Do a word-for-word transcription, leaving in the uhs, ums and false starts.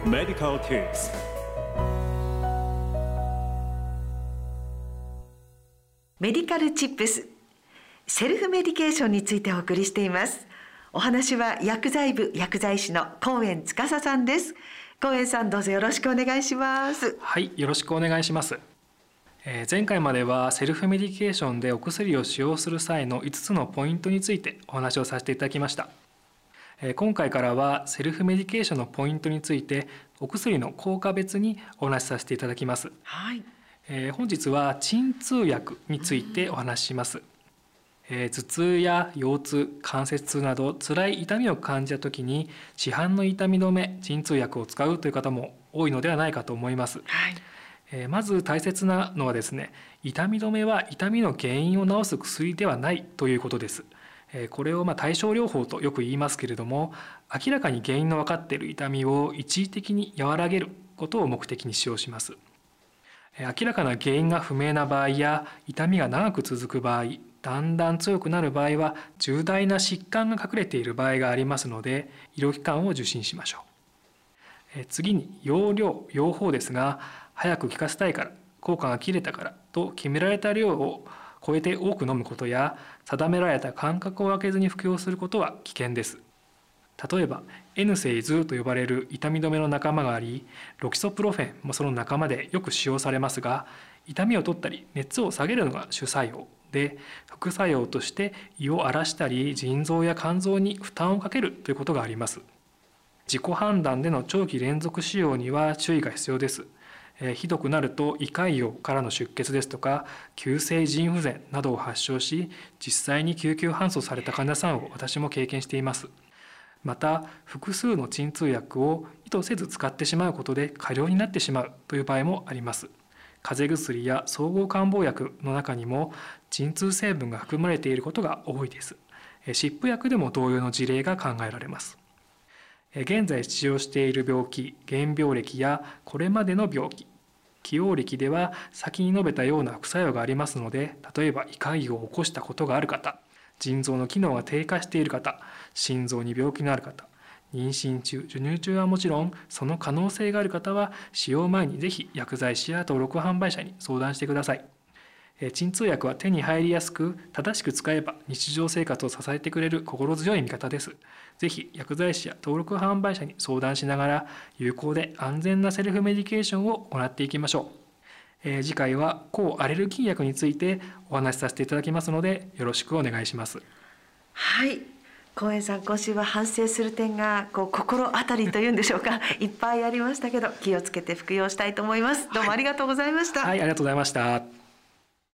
Medical Tips。 メディカルチップス、セルフメディケーションについてお送りしています。お話は薬剤部薬剤師の高円司さんです。高円さん、どうぞよろしくお願いします。 はい、よろしくお願いします。えー、前回まではセルフメディケーションでお薬を使用する際のいつつのポイントについてお話をさせていただきました。えー、今回からはセルフメディケーションのポイントについてお薬の効果別にお話しさせていただきます。 はい。 えー、本日は鎮痛薬についてお話しします。えー、頭痛や腰痛、関節痛など辛い痛みを感じた時に市販の痛み止め、鎮痛薬を使うという方も多いのではないかと思います。 はい。 えー、まず大切なのはですね、痛み止めは痛みの原因を治す薬ではないということです。えー、これをまあ対症療法とよく言いますけれども、明らかに原因の分かっている痛みを一時的に和らげることを目的に使用します。明らかな原因が不明な場合や痛みが長く続く場合、だんだん強くなる場合は重大な疾患が隠れている場合がありますので、医療機関を受診しましょう。次に用量・用法ですが、早く効かせたいから、効果が切れたからと決められた量を超えて多く飲むことや、定められた間隔を空けずに服用することは危険です。例えば エヌセイズ と呼ばれる痛み止めの仲間があり、ロキソプロフェンもその仲間でよく使用されますが、痛みを取ったり熱を下げるのが主作用で、副作用として胃を荒らしたり腎臓や肝臓に負担をかけるということがあります。自己判断での長期連続使用には注意が必要です。えー、ひどくなると胃潰瘍からの出血ですとか急性腎不全などを発症し、実際に救急搬送された患者さんを私も経験しています。また複数の鎮痛薬を意図せず使ってしまうことで過量になってしまうという場合もあります。風邪薬や総合漢方薬の中にも鎮痛成分が含まれていることが多いです。湿布薬でも同様の事例が考えられます。現在治療している病気、原病歴やこれまでの病気、既往歴では先に述べたような副作用がありますので、例えば胃潰瘍を起こしたことがある方、腎臓の機能が低下している方、心臓に病気のある方、妊娠中、授乳中はもちろんその可能性がある方は使用前にぜひ薬剤師や登録販売者に相談してください。鎮痛薬は手に入りやすく、正しく使えば日常生活を支えてくれる心強い味方です。ぜひ薬剤師や登録販売者に相談しながら有効で安全なセルフメディケーションを行っていきましょう。えー、次回は抗アレルギー薬についてお話しさせていただきますので、よろしくお願いします。 はい、高円さん、今週は反省する点がこう心当たりというんでしょうかいっぱいありましたけど、気をつけて服用したいと思います。どうもありがとうございました。 はい、はい、ありがとうございました。